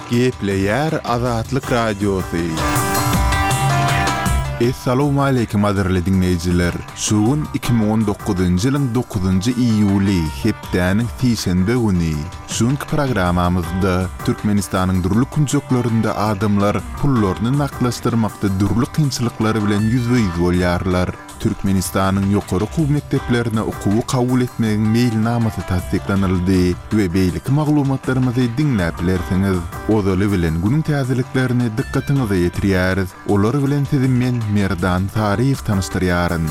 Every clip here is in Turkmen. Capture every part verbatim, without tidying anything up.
Gepleyer Azatlyk Radiosu. Assalamu alaykum adirli dinleyijiler. Şuun iki bin on dokuzuncu ýylyň dokuzunju iýuly hepdäniň tiýşenbe güni. Şuňky programamyzda Türkmenistanyň durly kunjuklarynda adamlar pullaryny naklaşdyrmakda durly kynçylyklary bilen ýüzbeýiz bolýarlar. Türkmenistanyň ýokary okuw mekdeplerine okuwy kabul etmegiň meýilnamasy tasdiklanyldy we beýleki maglumatlarymyzy dinläp bilersiňiz. Odaly bilen günüň täzeliklerini dikkatiňize ýetirýäris. Olar bilen sizin men Merdan Tarif tanıştırýaryn.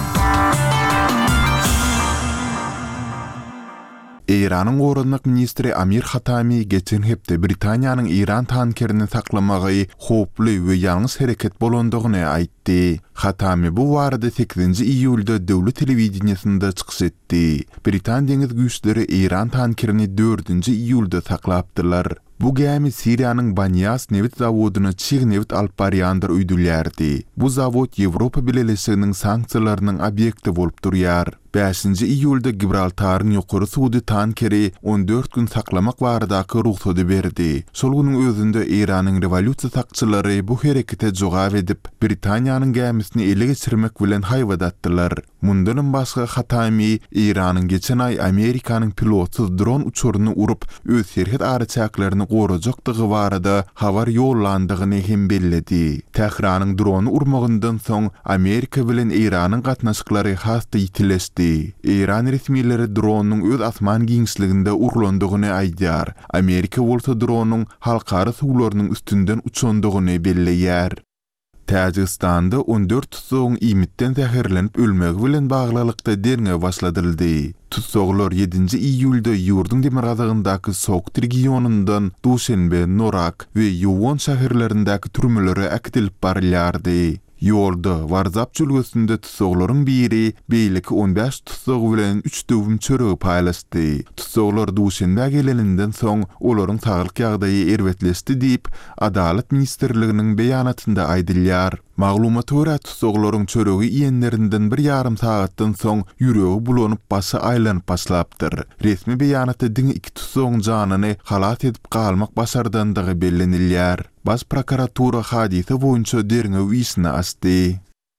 Iranyň gorunlyk ministri Amir Hatami geçen hepde Britaniýanyň Iran tankerini saklamagy hoply we ýalňyz hereket bolandygyny aýtdy. Hatami bu barada sekizinji iýulda döwlet telewizionyasynda çykyş etdi. Britan deňiz güýçleri Iran tankerini dördünji iýulda saklapdylar. Bu gämi Siriýanyň Banyas newit zawodyna çyg newit alyp barýandyr öýdülýärdi. Bu zawod Ýewropa Birleşiginiň sanksiýalarynyň obyekti bolup durýar. beşinji iýulda Gibraltaryň ýokary suwdy tankeri on dört gün saklamak baradaky ruhsady berdi. Şol güniň özünde Iranyň rewolýusiýa sakçylary bu herekete jogap edip Britaniýanyň gämisini ele geçirmek bilen haýwadatdylar. Mundan başga Hatami Iranyň geçen ay Amerikanyň pilotsuz dron uçuryny urup öz serhet araçaklaryny gorajakdygy barada habar ýollandygyny hem belledi. Tehranyň dronu urmagyndan soň Amerika bilen Iranyň gatnaşyklary hasty ýitileşdi. Iran resmiýetleri dronuň öz asman giňişliginde urlandygyny aýdýar. Amerika bolsa dronuň halkary suwlarynyň üstünden uçandygyny belleýär. Täjikistanda on dört tutsagyň imitden zäherlenip ölmegi bilen baglylykda derňe başladyldy. Tutsaglar yedinji iýulda ýurdun demirgazagyndaky Sogd regionundan Duşenbe, Norak we Ýowon şäherlerindäki türmelere akdilip barilýardy. Ýolda Warzap jülgesinde tutsaklaryň biri beýleki on beş tutsak bilen üç döwüm çöregi paýlaşdy. Tutsaklar Duşenbe geleninden soň olaryň saglyk ýagdaýy erwetleşdi diýip Adalet ministrliginiň beýanatynda aýdylýar. Maglumata görä tutsaklaryň çöregi iýenlerinden bir ýarym sagatdan soň ýüregi bulanyp başy aýlanyp başlapdyr. Resmi beýanatda diň iki tutsagyň janyny halat edip galmak başardandygy bellenilýär. Bas prokuratura hadise boýunça derňe wiýsini açdy.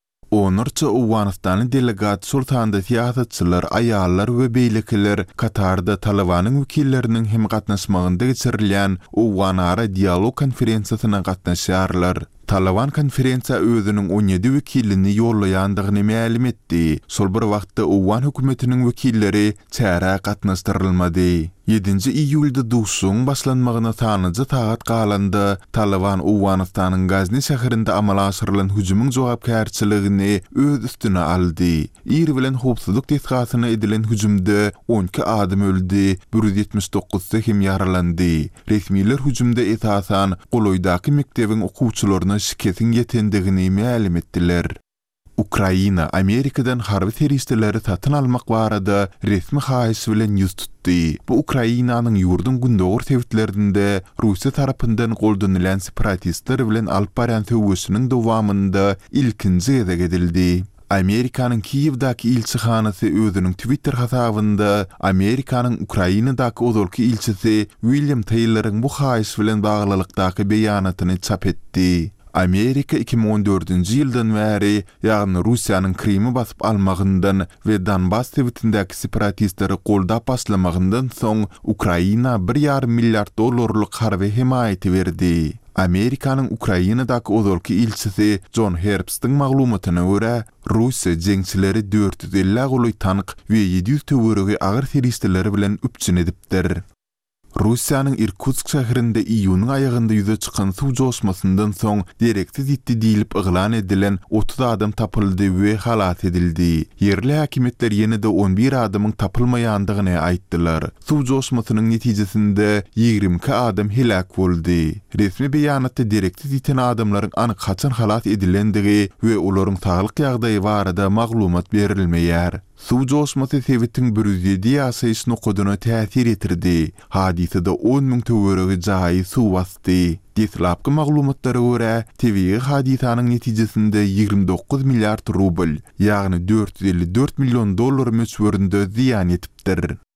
Onurça Owganystanyň delegat sultanda siýasatçylar, aýallar we beýlekiler Katarda Talabanyň wekilleriniň hem gatnaşmagynda geçirilýän Owgan-ara dialog konferensiýasyna gatnaşýarlar. Talaban konferensiýa özüniň on ýedi wekilini ýollaýandygyny ma'lum etdi. Şol bir wagtda Owgan hökümetiniň wekilleri çäre gatnaşdyrylmady. yedinji iýulda duşuň başlanmagyna sanyjy sagat galandy. Talaban Owganystanyň Gazni şäherinde amala aşyrylan hüjümüň jogapkärçiligini öz üstüne aldy. Ir bilen howpsuzlyk tesgatyna edilen hüjümde on iki adam öldi, bir yüz ýetmiş dokuz hem ýaralandy. Resmiler hüjümde esasan Goloýdaky mekdebiň okuwçylaryna şiketin ýetendigini ma'lum etdiler. Ukraina Amerikadan harby terroristleri satyn almak barada resmi haýys bilen ýüz tutdy. Bu Ukrainanyň ýurdun gündogor tewitlerinde Russiýa tarapyndan goldanylan separatistler bilen alyp baran söwüşiniň dowamında ilkinji ýerde gedildi. Amerikanyň Kiýewdaky ilçihanasy özüniň Twitter hasabynda Amerikanyň Ukrainadaky ozalky ilçisi William Taylor'yň bu haýys bilen baglylykdaky beýanatyny çap etdi. Amerika iki bin on dördünji ýyldan bäri, ýagny Russiýanyň Krimi basyp almagyndan we Donbas tewitindäki separatistleri goldap başlamagyndan soň Ukraina bir ýarym milliard dollarlyk harby himaýaty berdi. Amerikanyň Ukrainadaky ozalky ilçisi John Herbst'in maglumatyna görä, Russiýa jeňçileri dört yüz elli goly tank we ýedi yüz töweregi agyr terroristleri bilen üpçün edipdir. Russiýanyň Irkutsk şäherinde iýunyň aýagynda ýüze çykan suw joşmasyndan soň dereksiz ýitdi diýilip yglan edilen otuz adam tapyldy we halat edildi. Yerli häkimetler ýene-de on bir adamyň tapylmaýandygyny aýtdylar. Suw joşmasynyň netijesinde ýigrimä iki adam helak boldy. Resmi beýanatda dereksiz ýiten adamlaryň anyk haçan halat edilendigi we olaryň saglyk ýagdaýy barada maglumat berilmeýär. Suw joşmasy Tewittiň bir yüz ýedi ýaşaýyş nokodyna täsir etirdi. Hadisede on müň töweregi jaý suw basdy. Deslapky maglumatlara görä, Tewigi hadisanyň netijesinde ýigrimä dokuz milliard rubl, ýagny dört yüz elli dört milyon dollar möçberinde ziýan etipdir.